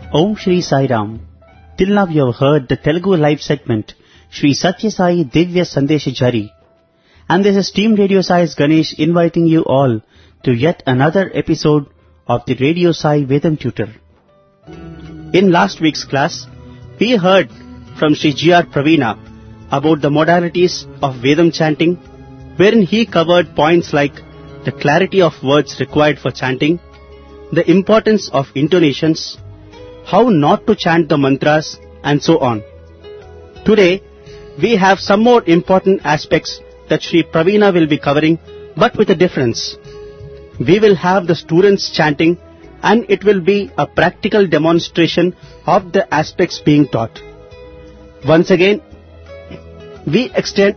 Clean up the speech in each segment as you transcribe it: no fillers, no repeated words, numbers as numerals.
Om Shri Sai Ram. Till now you have heard the Telugu live segment Shri Satya Sai Divya Sandesh Jari. And this is Team Radio Sai's Ganesh inviting you all to yet another episode of the Radio Sai Vedam Tutor. In last week's class, we heard from Shri G.R. Pravina about the modalities of Vedam chanting, wherein he covered points like the clarity of words required for chanting, the importance of intonations, how not to chant the mantras, and so on. Today, we have some more important aspects that Shri Pravina will be covering, but with a difference. We will have the students chanting, and it will be a practical demonstration of the aspects being taught. Once again, we extend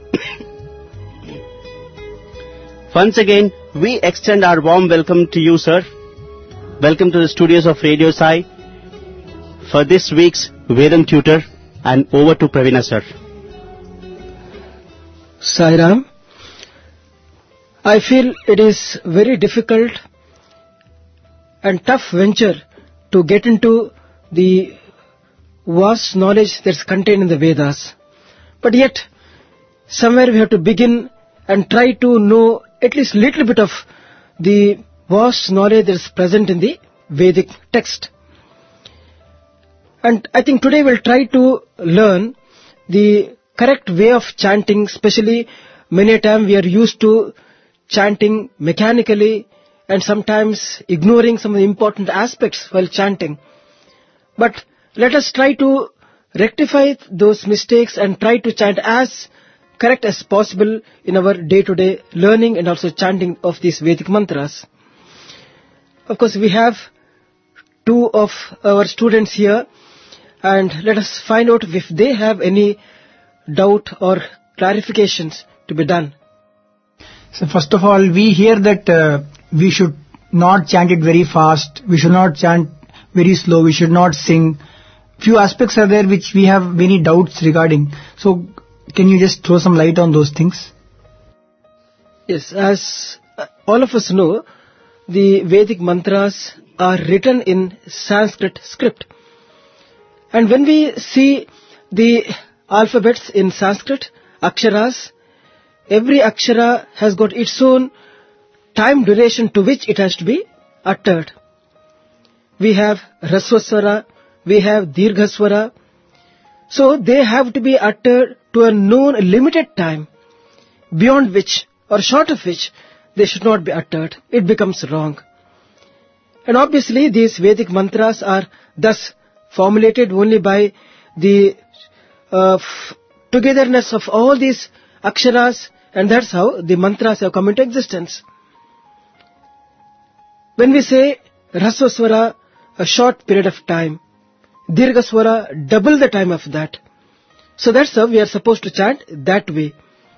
our warm welcome to you, sir. Welcome to the studios of Radio Sai for this week's Vedam Tutor, and over to Pravina, sir. Sai Ram, I feel it is very difficult and tough venture to get into the vast knowledge that's contained in the Vedas. But yet, somewhere we have to begin and try to know at least little bit of the vast knowledge that is present in the Vedic text. And I think today we'll try to learn the correct way of chanting, especially many a time we are used to chanting mechanically and sometimes ignoring some of the important aspects while chanting. But let us try to rectify those mistakes and try to chant as correct as possible in our day-to-day learning and also chanting of these Vedic mantras. Of course, we have two of our students here, and let us find out if they have any doubt or clarifications to be done. So first of all, we hear that we should not chant it very fast, we should not chant very slow, we should not sing. Few aspects are there which we have many doubts regarding. So can you just throw some light on those things? Yes, as all of us know, the Vedic mantras are written in Sanskrit script. And when we see the alphabets in Sanskrit, aksharas, every akshara has got its own time duration to which it has to be uttered. We have Rasvaswara, we have Dirghaswara. So they have to be uttered to a known limited time, beyond which or short of which they should not be uttered. It becomes wrong. And obviously these Vedic mantras are thus formulated only by the togetherness of all these aksharas, and that's how the mantras have come into existence. When we say Rasvaswara, a short period of time, Dirghaswara, double the time of that. So that's how we are supposed to chant that way.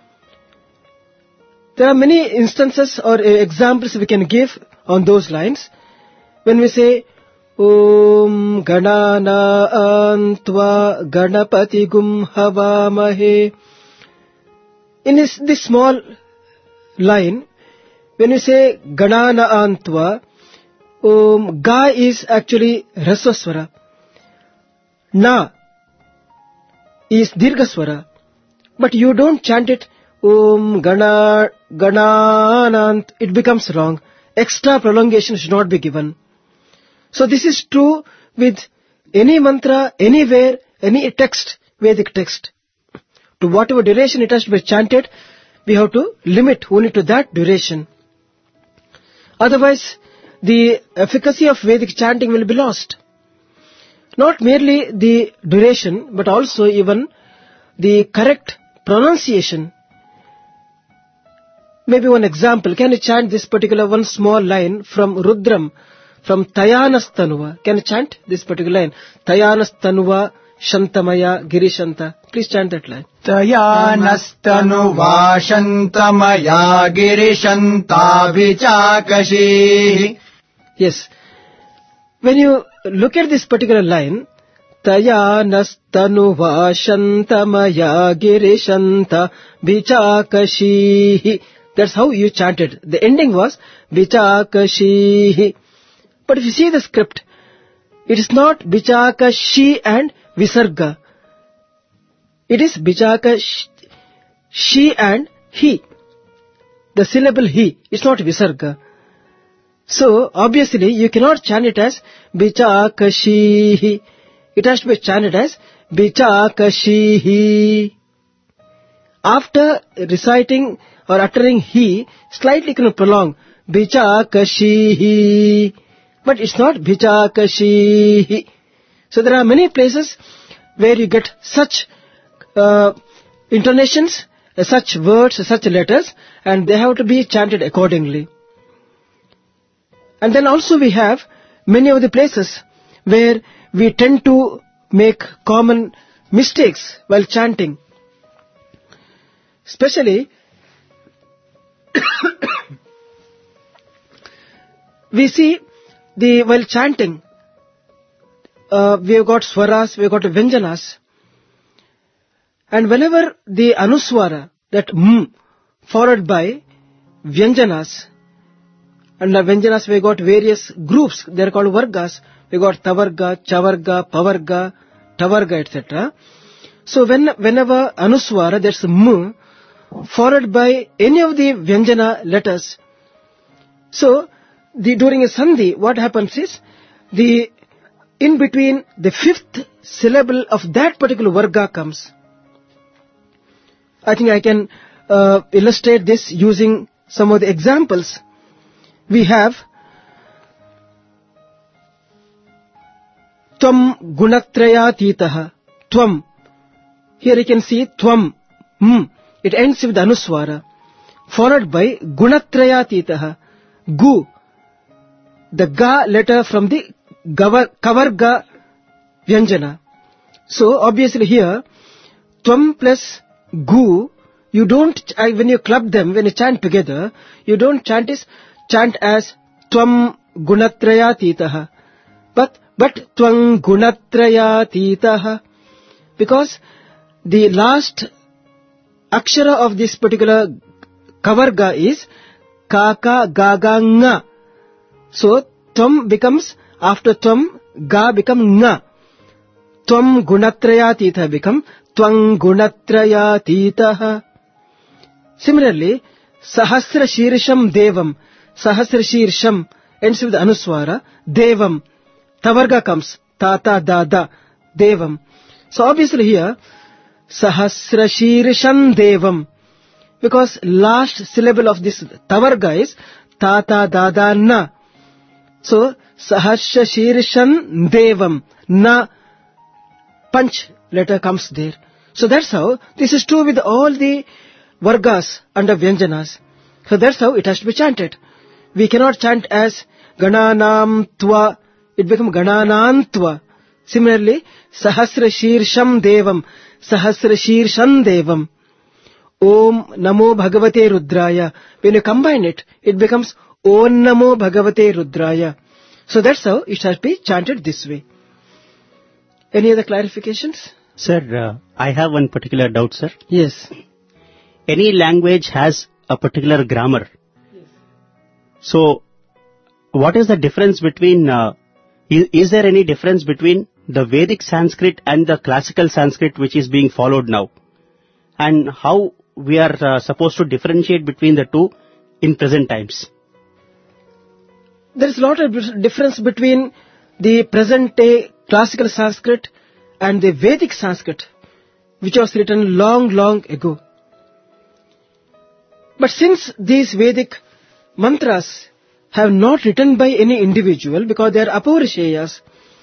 There are many instances or examples we can give on those lines. When we say Om Ganana Antva Ganapati Gum Havamahe, in this small line, when we say Ganana Antva, Ga is actually Rasvaswara. Na is Dirghaswara. But you don't chant it Om Gananant. It becomes wrong. Extra prolongation should not be given. So this is true with any mantra, anywhere, any text, Vedic text. To whatever duration it has to be chanted, we have to limit only to that duration. Otherwise, the efficacy of Vedic chanting will be lost. Not merely the duration, but also even the correct pronunciation. Maybe one example, can you chant this particular one small line from Rudram, from Tayanastanuva? Can you chant this particular line? Tayanastanuva Shantamaya Girishanta. Please chant that line. Tayanastanuva Shantamaya Girishanta Vichakashi. Yes. When you look at this particular line, Tayanastanuva Shantamaya Girishanta Vichakashi. That's how you chanted. The ending was Vichakashi. But if you see the script, It is not Bichaka Shi and Visarga. It is Bichaka She and He. The syllable He. It's not Visarga. So, obviously, you cannot chant it as Bichaka Shi. It has to be chanted as Bichaka Shi. After reciting or uttering He, slightly can prolong Bichaka Shi. But it's not Bichaka Shi. So there are many places where you get such intonations, such words, such letters, and they have to be chanted accordingly. And then also we have many of the places where we tend to make common mistakes while chanting. Especially, we see while chanting, we have got swaras, we have got vyanjanas. And whenever the anuswara, that followed by vyanjanas, and the vyanjanas we got various groups, they are called vargas. We got tavarga, chavarga, pavarga, tavarga, etc. So whenever anuswara, that's followed by any of the vyanjana letters. So during a sandhi, what happens is, in between the fifth syllable of that particular varga comes. I think I can illustrate this using some of the examples. We have Tvam gunatrayatitaha. Tvam. Here you can see Tvam. It ends with anuswara. Followed by gunatrayatitaha. Gu. The ga letter from the kavarga vyanjana. So obviously here, Tvam plus gu, you don't, when you club them, when you chant together, you don't chant as Tvam gunatrayatitaha. But Tvam gunatrayatitaha. Because the last akshara of this particular kavarga is kaka gaga nga. So Tvam becomes, after Tvam, ga become nga. Tvam gunatrayatitaha become Tvam gunatrayatitaha. Similarly, Sahasra Shirsham Devam. Sahasra Shirsham ends with anuswara. Devam. Tavarga comes. Tata dada. Devam. So obviously here, Sahasra Shirsham Devam. Because last syllable of this tavarga is Tata dada na. So, Sahasra Shirsham Devam. Na. Panch letter comes there. So that's how, this is true with all the vargas under vyanjanas. So that's how it has to be chanted. We cannot chant as Gananam Tva, it becomes Gananantva. Similarly, Sahasra Shirsham Devam, Sahasra Shirsham Devam. Om Namo Bhagavate Rudraya. When you combine it, it becomes Om Namo Bhagavate Rudraya. So that's how it has to be chanted this way. Any other clarifications? Sir, I have one particular doubt, sir. Yes. Any language has a particular grammar. Yes. So, what is the difference between, is there any difference between the Vedic Sanskrit and the classical Sanskrit which is being followed now? And how we are supposed to differentiate between the two in present times? There is a lot of difference between the present day classical Sanskrit and the Vedic Sanskrit, which was written long, long ago. But since these Vedic mantras have not written by any individual, because they are apaurisheyas,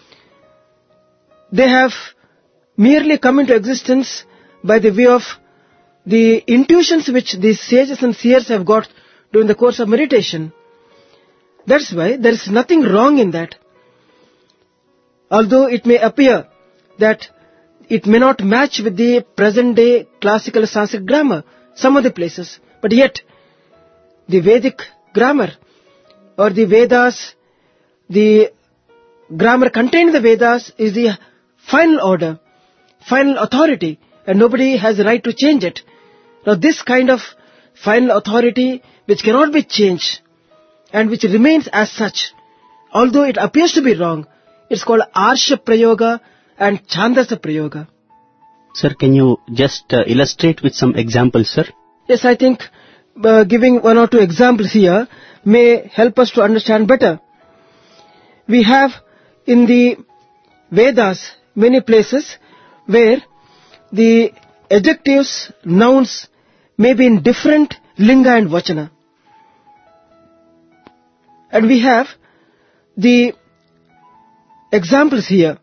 they have merely come into existence by the way of the intuitions which these sages and seers have got during the course of meditation. That's why there is nothing wrong in that. Although it may appear that it may not match with the present day classical Sanskrit grammar, some of the places, but yet the Vedic grammar or the Vedas, the grammar contained in the Vedas is the final order, final authority, and nobody has the right to change it. Now this kind of final authority which cannot be changed and which remains as such, although it appears to be wrong, It's called Arsha Prayoga and Chandasa Prayoga. Sir, can you just illustrate with some examples, sir? Yes, I think giving one or two examples here may help us to understand better. We have in the Vedas many places where the adjectives, nouns may be in different linga and vachana. And we have the examples here.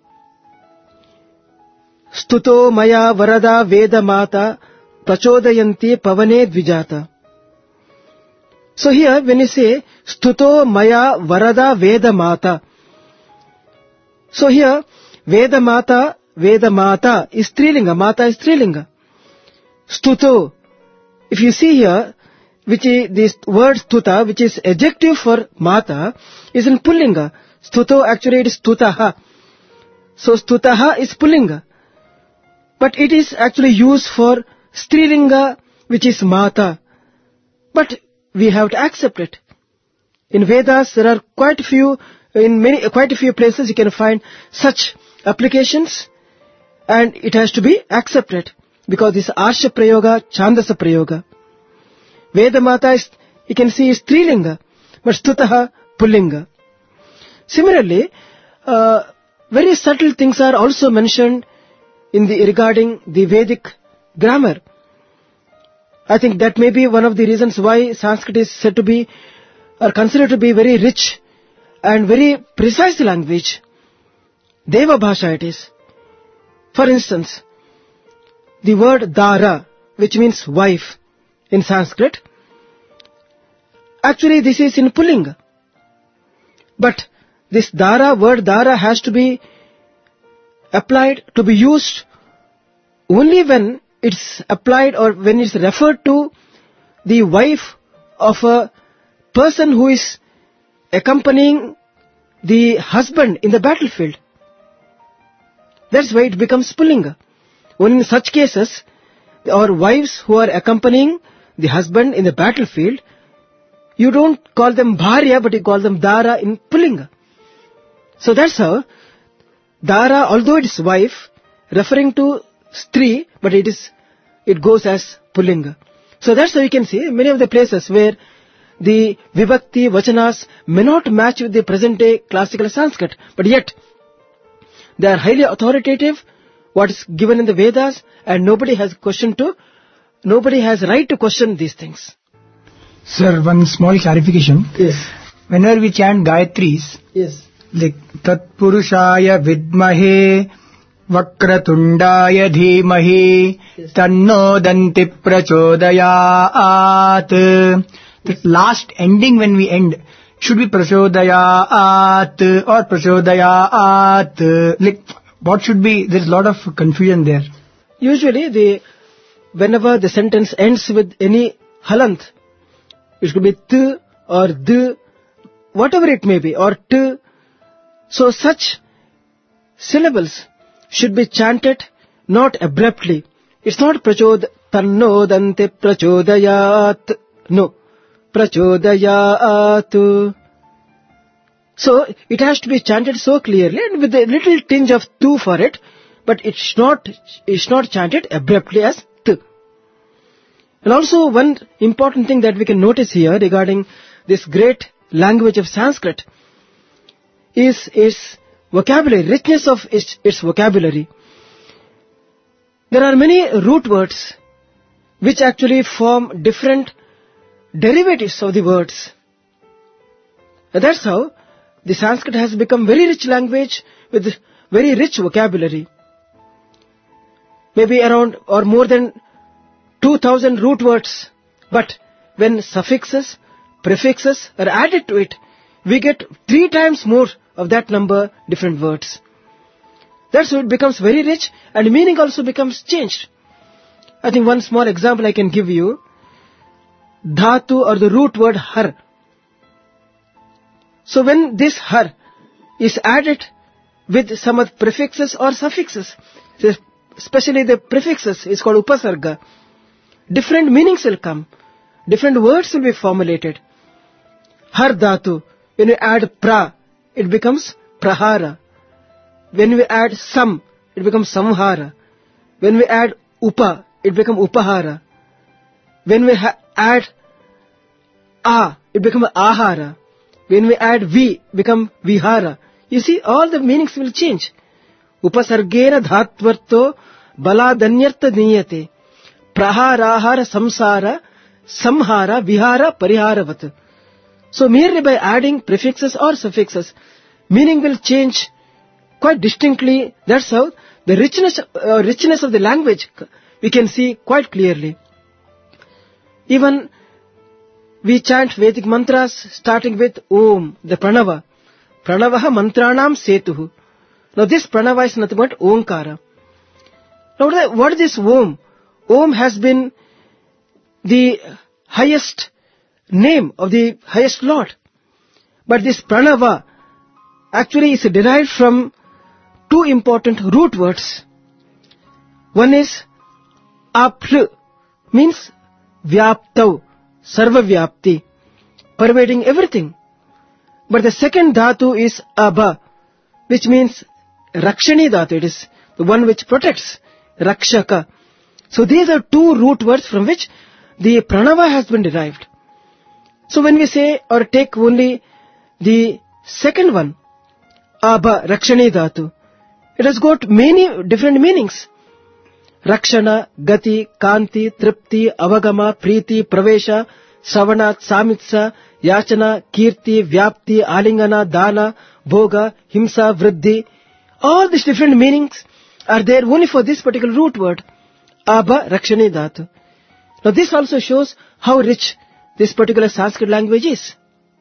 Stuto maya varada veda mata prachodayanti pavane dvijata. So here when you say Stuto maya varada veda mata, so here Veda mata is Strilinga, mata is Strilinga. Stuto, if you see here, which is this word stuta, which is adjective for mata, is in Pullinga. Stuto actually it is stutaha. So stutaha is Pullinga. But it is actually used for Strilinga, which is mata. But we have to accept it. In Vedas, there are quite a few places you can find such applications, and it has to be accepted because this Arsha Prayoga, Chandasa Prayoga. Veda Mata is, you can see, is Strilinga, but Stutaha Pullinga. Similarly, very subtle things are also mentioned regarding the Vedic grammar. I think that may be one of the reasons why Sanskrit is said to be, or considered to be, very rich and very precise language. Deva Bhasha it is. For instance, the word Dara, which means wife in Sanskrit, actually this is in Pullinga. But this word Dara has to be applied, to be used only when it's applied or when it's referred to the wife of a person who is accompanying the husband in the battlefield. That's why it becomes Pullinga. Only in such cases, or wives who are accompanying the husband in the battlefield, you don't call them Bharya, but you call them Dara in Pullinga. So that's how Dara, although it is wife, referring to Stri, but it goes as Pullinga. So that's how you can see many of the places where the Vibhakti, Vachanas may not match with the present day classical Sanskrit, but yet they are highly authoritative, what is given in the Vedas, and nobody has right to question these things. Sir, one small clarification. Yes. Whenever we chant Gayatris, yes, like Tat Purushaya Vidmahe Vakratundaya Dhimahi Tanno Danti Prachodayat. The last ending when we end should be Prachodayat or Prachodayat. Like, what should be? There's a lot of confusion there. Usually, whenever the sentence ends with any halant, it could be t or d, whatever it may be, or t. So such syllables should be chanted not abruptly. It's not tanno dante prachodayat. No. Prachodayat. So it has to be chanted so clearly and with a little tinge of tu for it, but it's not chanted abruptly as t. And also one important thing that we can notice here regarding this great language of Sanskrit is its vocabulary, richness of its vocabulary. There are many root words which actually form different derivatives of the words. And that's how the Sanskrit has become very rich language with very rich vocabulary. Maybe around or more than 2000 root words. But when suffixes, prefixes are added to it, we get 3 times more of that number different words. That's why it becomes very rich and meaning also becomes changed. I think one small example I can give you. Dhatu or the root word har. So when this har is added with some of the prefixes or suffixes, especially the prefixes is called upasarga, different meanings will come. Different words will be formulated. Har dhatu, when you add pra, it becomes prahara. when we add sam, it becomes samhara. When we add upa, it becomes upahara. When we add a, it becomes ahara. When we add vi, become vihara. You see, all the meanings will change. Upasargena dhatvarto baladanyartha niyate. Praharahara samsara samhara vihara pariharavat. So merely by adding prefixes or suffixes, meaning will change quite distinctly. That's how the richness of the language we can see quite clearly. Even we chant Vedic mantras starting with Om, the Pranava. Pranavaha mantranam setuhu. Now this Pranava is nothing but Omkara. Now what is this Om? Om has been the highest name of the highest Lord. But this Pranava actually is derived from two important root words. One is apl, means vyaptav, sarva vyapti, pervading everything. But the second dhatu is abha, which means rakshani dhatu. It is the one which protects, rakshaka. So these are two root words from which the pranava has been derived. So when we say or take only the second one, abha, rakshani dhatu, it has got many different meanings. Rakshana, gati, kanti, tripti, avagama, priti, pravesha, savana, samitsa, yachana, kirti, vyapti, alingana, dana, bhoga, himsa, vriddhi. All these different meanings are there only for this particular root word, abha, rakshani dhatu. Now this also shows how rich this particular Sanskrit language is.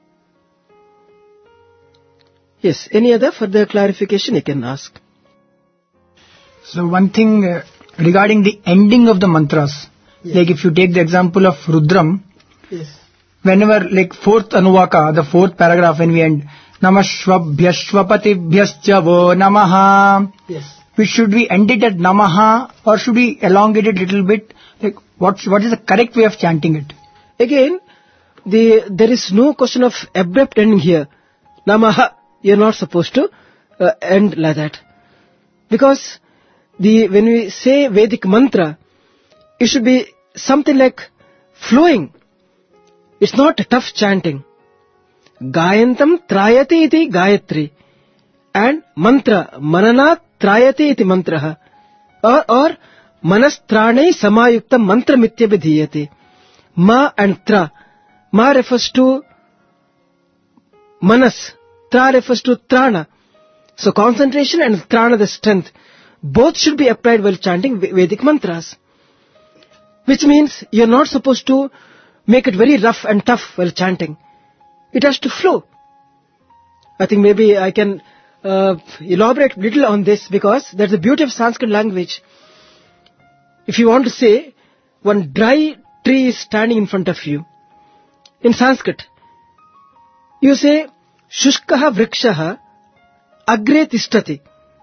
Yes, any other further clarification you can ask? So one thing regarding the ending of the mantras, like if you take the example of Rudram, whenever like fourth Anuvaka, the fourth paragraph when we end, Namashvabhyashvapatibhyascha vo namaha, should we end it at namaha or should we elongate it a little bit? Like what is the correct way of chanting it? Again, there is no question of abrupt ending here. Namaha, you're not supposed to end like that. Because when we say Vedic mantra, it should be something like flowing. It's not tough chanting. Gayantam trayate iti gayatri. And mantra, mananat trayate iti mantraha. Or manastrane samayukta mantra mitya vidhiyate. Ma and tra. Ma refers to manas. Tra refers to trana. So concentration and trana, the strength. Both should be applied while chanting Vedic mantras. Which means you're not supposed to make it very rough and tough while chanting. It has to flow. I think maybe I can elaborate a little on this because that's the beauty of Sanskrit language. If you want to say, one dry tree is standing in front of you. In Sanskrit, you say, Shushkaha vrikshaha agre tishtati.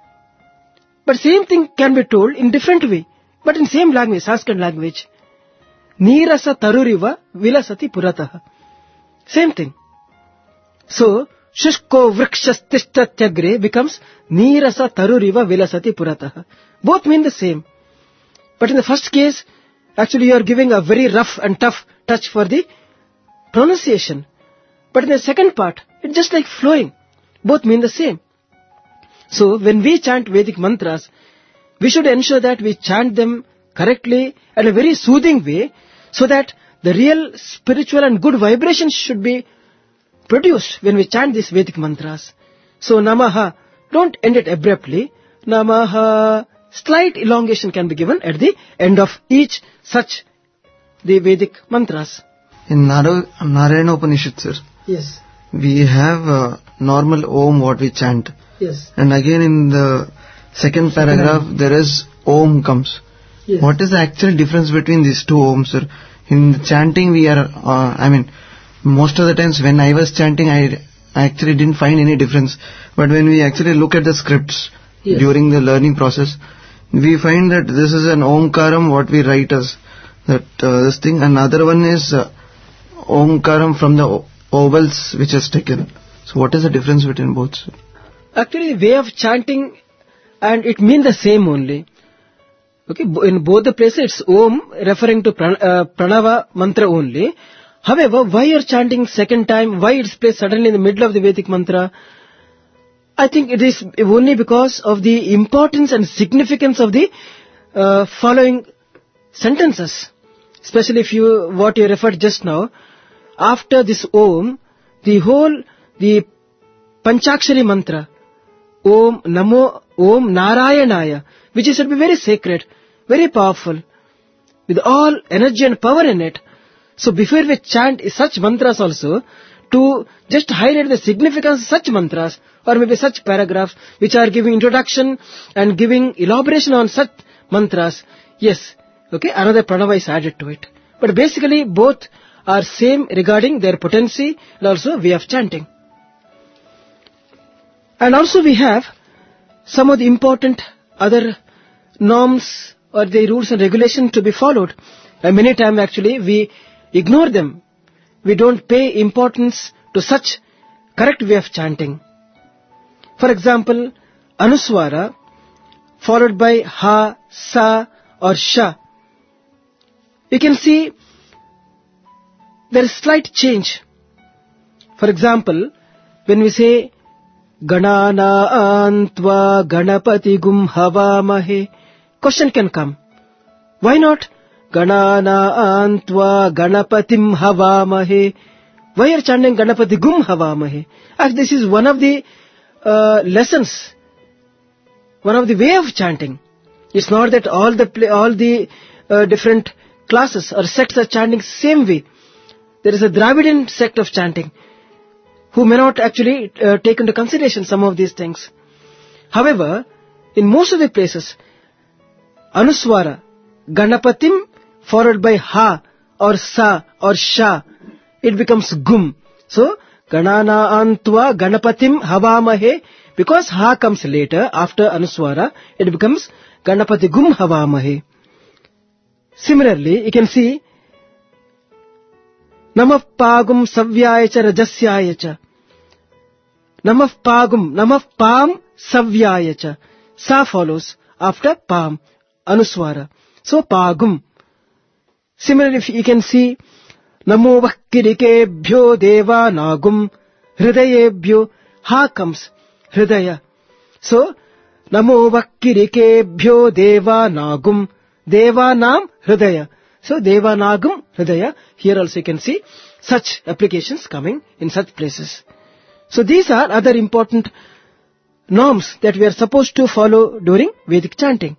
But same thing can be told in different way. But in same language, Sanskrit language. Nirasa taruriva vilasati purataha. Same thing. So, Shushko vrikshas tishtatyagre becomes Nirasa taruriva vilasati purataha. Both mean the same. But in the first case, actually you are giving a very rough and tough touch for the pronunciation. But in the second part, it's just like flowing. Both mean the same. So, when we chant Vedic mantras, we should ensure that we chant them correctly and a very soothing way so that the real spiritual and good vibrations should be produced when we chant these Vedic mantras. So, Namaha, don't end it abruptly. Namaha, slight elongation can be given at the end of each such the Vedic mantras. In Narayana Upanishad, sir, we have normal Om what we chant. And again in the second paragraph there is Om comes. What is the actual difference between these two Oms, sir? In the chanting we are, most of the times when I was chanting I actually didn't find any difference. But when we actually look at the scripts during the learning process, we find that this is an Omkaram what we write as that this thing. Another one is Omkaram from the vowels which is taken. So what is the difference between both, sir? Actually, the way of chanting and it means the same only. Okay, in both the places it's Om referring to Pranava mantra only. However, why you're chanting second time, why it's placed suddenly in the middle of the Vedic mantra? I think it is only because of the importance and significance of the following sentences. Especially what you referred just now. After this Om, the Panchakshari mantra, Om Narayanaya, which is said to be very sacred, very powerful, with all energy and power in it. So before we chant such mantras also, to just highlight the significance of such mantras, or maybe such paragraphs, which are giving introduction and giving elaboration on such mantras, yes, okay, another pranava is added to it. But basically both are same regarding their potency and also way of chanting. And also we have some of the important other norms or the rules and regulations to be followed. And many times actually we ignore them. We don't pay importance to such correct way of chanting. For example, Anuswara followed by Ha, Sa or Sha. You can see there is slight change. For example, when we say Ganana Antva Ganapati Gum Havamahe, question can come. Why not Ganana Antva Ganapatim Havamahe? Why are you chanting Ganapati Gum Havamahe? As this is one of the lessons, one of the way of chanting. It's not that all the different classes or sects are chanting same way. There is a Dravidian sect of chanting who may not actually take into consideration some of these things. However, in most of the places, Anuswara, Ganapatim followed by Ha or Sa or Sha, it becomes Gum. So, Ganana Antva Ganapatim Havamahe, because Ha comes later after Anuswara, it becomes Ganapati Gum Havamahe. Similarly, you can see Namah Pagum Savyayacha Rajasyayacha. Namah Pam Savyayacha. Sa follows after Pam, Anuswara. So Pagum. Similarly, you can see Namo Vakkirikebhyo Deva Nagum Hridayebhyo. Ha comes Hridaya. So Namo Vakkirikebhyo Deva Nagum Deva Nam Hridaya. So Deva Nagum Hridaya. Here also you can see such applications coming in such places. So these are other important norms that we are supposed to follow during Vedic chanting.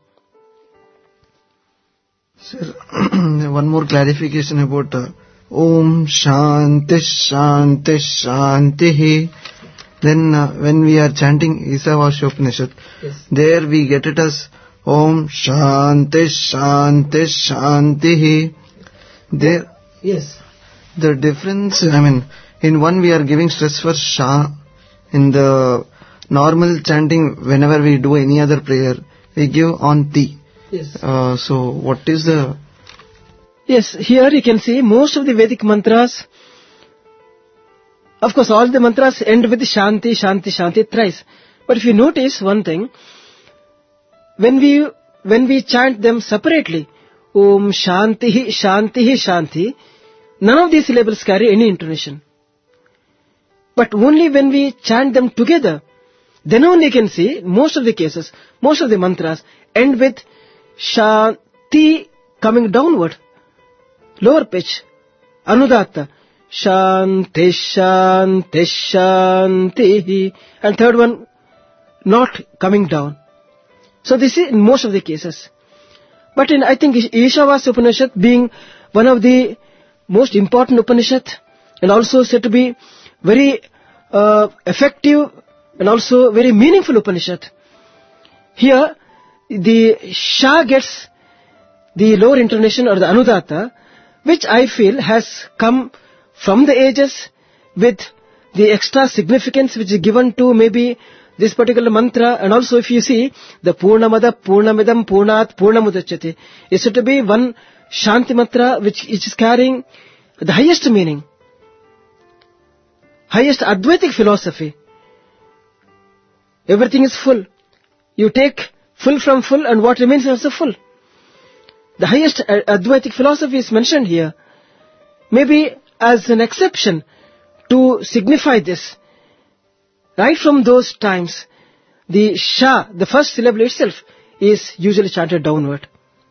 Sir, one more clarification about Om Shanti Shanti Shanti. Then when we are chanting Isavasyopanishad, yes, there we get it as Om Shanti Shanti Shanti. There, yes, the difference, in one we are giving stress for Sha. In the normal chanting, whenever we do any other prayer, we give on Ti. Yes. So what is the... Yes, here you can see most of the Vedic mantras, of course all the mantras end with Shanti, Shanti, Shanti thrice. But if you notice one thing, when we chant them separately, Om Shanti, Shanti, Shanti, none of these syllables carry any intonation. But only when we chant them together, then only you can see most of the cases, most of the mantras end with Shanti coming downward, lower pitch, Anudatta, Shanti, Shanti, Shanti, and third one not coming down. So this is in most of the cases. But I think Ishavasya Upanishad being one of the most important Upanishad and also said to be very effective and also very meaningful Upanishad. Here the Sha gets the lower intonation or the Anudatta, which I feel has come from the ages with the extra significance which is given to maybe this particular mantra. And also if you see the Purnamada Purnamidam Purnat Purnamudachyate is said to be one Shanti mantra which is carrying the highest meaning, highest Advaitic philosophy. Everything is full. You take full from full, and what remains is also full. The highest Advaitic philosophy is mentioned here. Maybe as an exception to signify this, right from those times, the Sha, the first syllable itself, is usually chanted downward.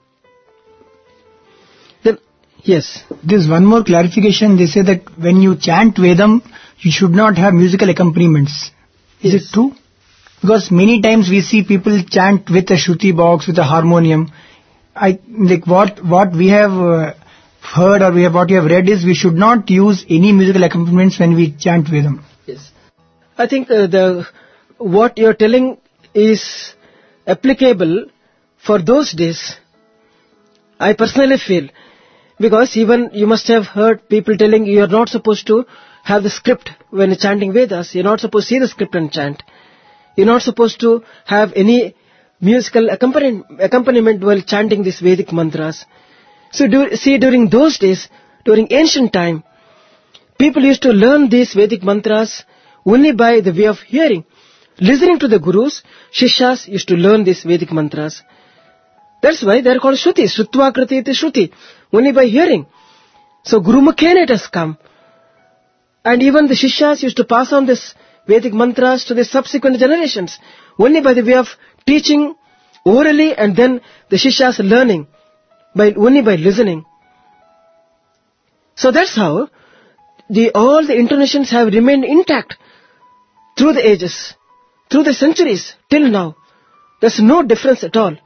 Then, yes. There's one more clarification. They say that when you chant Vedam, you should not have musical accompaniments. Is it true? Because many times we see people chant with a Shruti box, with a harmonium. What we have heard or what we have read is we should not use any musical accompaniments when we chant Vedam. Yes. I think what you're telling is applicable for those days. I personally feel, because even you must have heard people telling you are not supposed to have the script when you're chanting Vedas. You're not supposed to see the script and chant. You're not supposed to have any musical accompaniment while chanting these Vedic mantras. So during those days, during ancient time, people used to learn these Vedic mantras only by the way of hearing. Listening to the gurus, Shishyas used to learn these Vedic mantras. That's why they are called Shruti. Shrutva kriti iti Shruti. Only by hearing. So Guru Mukhena it has come. And even the Shishyas used to pass on this Vedic mantras to the subsequent generations. Only by the way of teaching orally and then the Shishyas learning. Only by listening. So that's how all the intonations have remained intact through the ages, through the centuries, till now. There's no difference at all.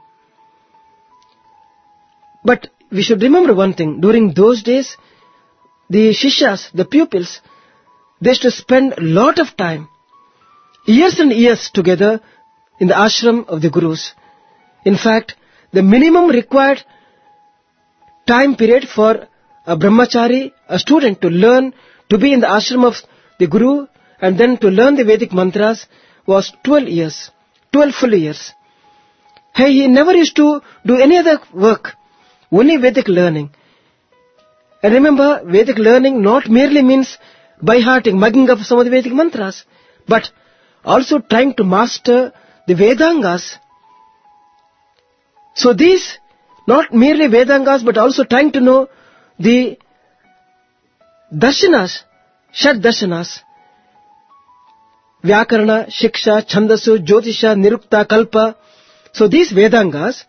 But we should remember one thing. During those days, the Shishyas, the pupils, they used to spend a lot of time, years and years together in the ashram of the gurus. In fact, the minimum required time period for a brahmachari, a student, to learn, to be in the ashram of the guru and then to learn the Vedic mantras was 12 years, 12 full years. He never used to do any other work, only Vedic learning. And remember, Vedic learning not merely means by-hearting, mugging up some of the Vedic mantras, but also trying to master the Vedangas. So these, not merely Vedangas, but also trying to know the darshanas, Shad darshanas, Vyakarana, Shiksha, Chandasu, Jyotisha, Nirukta, Kalpa. So these Vedangas,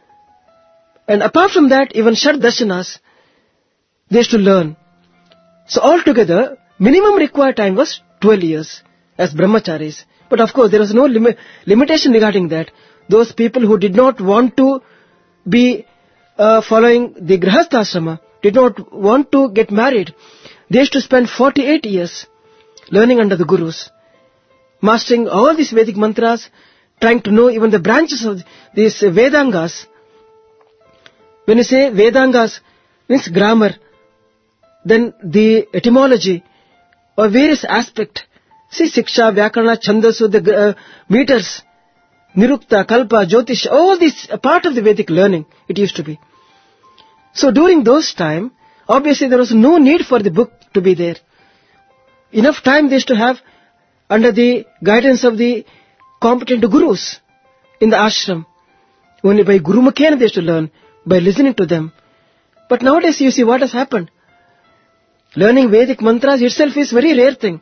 and apart from that, even Shad darshanas, they used to learn. So altogether, minimum required time was 12 years as brahmacharis. But of course, there was no limitation regarding that. Those people who did not want to be following the Grihastha ashrama, did not want to get married, they used to spend 48 years learning under the gurus, mastering all these Vedic mantras, trying to know even the branches of these Vedangas. When you say Vedangas, means grammar, then the etymology or various aspects. See, Siksha, Vyakarana, Chandasu, the meters, Nirukta, Kalpa, Jyotish, all these are part of the Vedic learning, it used to be. So during those time, obviously there was no need for the book to be there. Enough time they used to have under the guidance of the competent gurus in the ashram. Only by Guru Mukhena they used to learn, by listening to them. But nowadays you see what has happened. Learning Vedic mantras itself is very rare thing.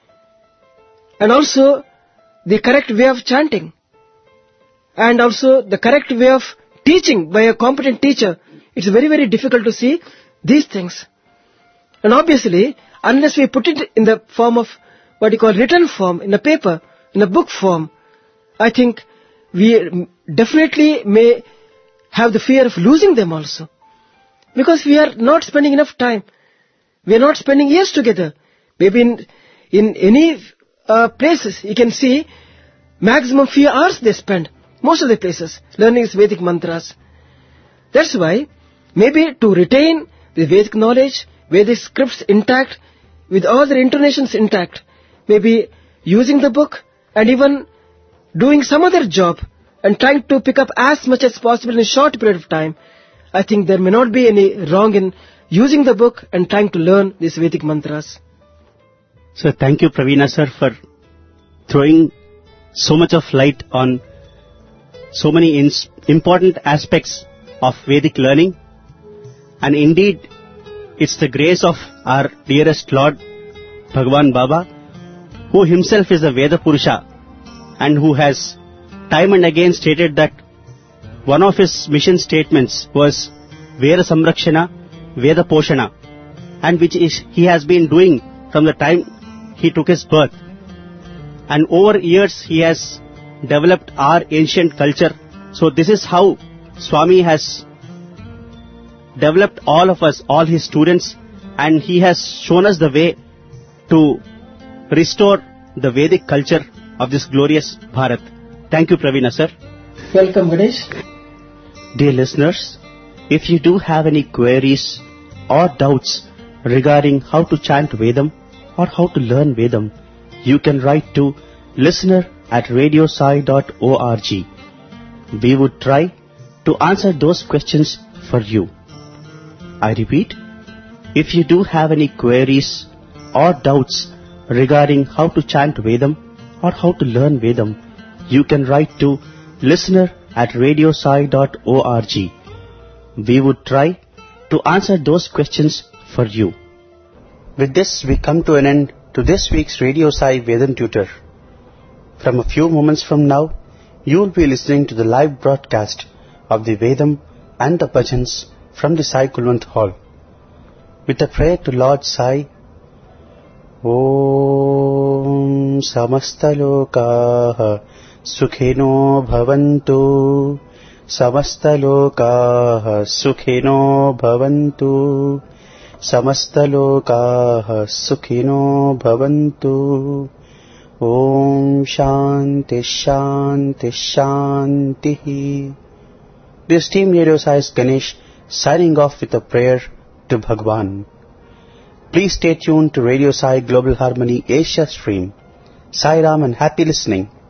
And also the correct way of chanting. And also the correct way of teaching by a competent teacher. It's very, very difficult to see these things. And obviously, unless we put it in the form of what you call written form, in a paper, in a book form, I think we definitely may have the fear of losing them also. Because we are not spending enough time. We are not spending years together. Maybe in any places, you can see maximum few hours they spend. Most of the places, learning these Vedic mantras. That's why, maybe to retain the Vedic knowledge, Vedic scripts intact, with all their intonations intact, maybe using the book and even doing some other job and trying to pick up as much as possible in a short period of time, I think there may not be any wrong in using the book and trying to learn these Vedic mantras. So thank you, Praveena sir, for throwing so much of light on so many important aspects of Vedic learning, and indeed it's the grace of our dearest Lord Bhagwan Baba, who himself is a Veda Purusha and who has time and again stated that one of his mission statements was Veda Samrakshana, Veda Poshana, and which he has been doing from the time he took his birth. And over years he has developed our ancient culture. So this is how Swami has developed all of us, all his students, and he has shown us the way to restore the Vedic culture of this glorious Bharat. Thank you, Pravina sir. Welcome, Ganesh. Dear listeners, if you do have any queries or doubts regarding how to chant Vedam or how to learn Vedam, you can write to listener@radiosai.org. We would try to answer those questions for you. I repeat, if you do have any queries or doubts regarding how to chant Vedam or how to learn Vedam, you can write to listener@radiosai.org. We would try to answer those questions for you. With this, we come to an end to this week's Radio Sai Vedam Tutor. From a few moments from now, you will be listening to the live broadcast of the Vedam and the bhajans from the Sai Kulwant Hall. With a prayer to Lord Sai, Om Samastalokaha Sukhino Bhavantu, Samastalokaha Sukhino Bhavantu, Samastalokaha Sukhino Bhavantu. Om Shanti Shanti Shanti. This team Radio Sai is Ganesh signing off with a prayer to Bhagwan. Please stay tuned to Radio Sai Global Harmony Asia stream. Sai Ram and happy listening.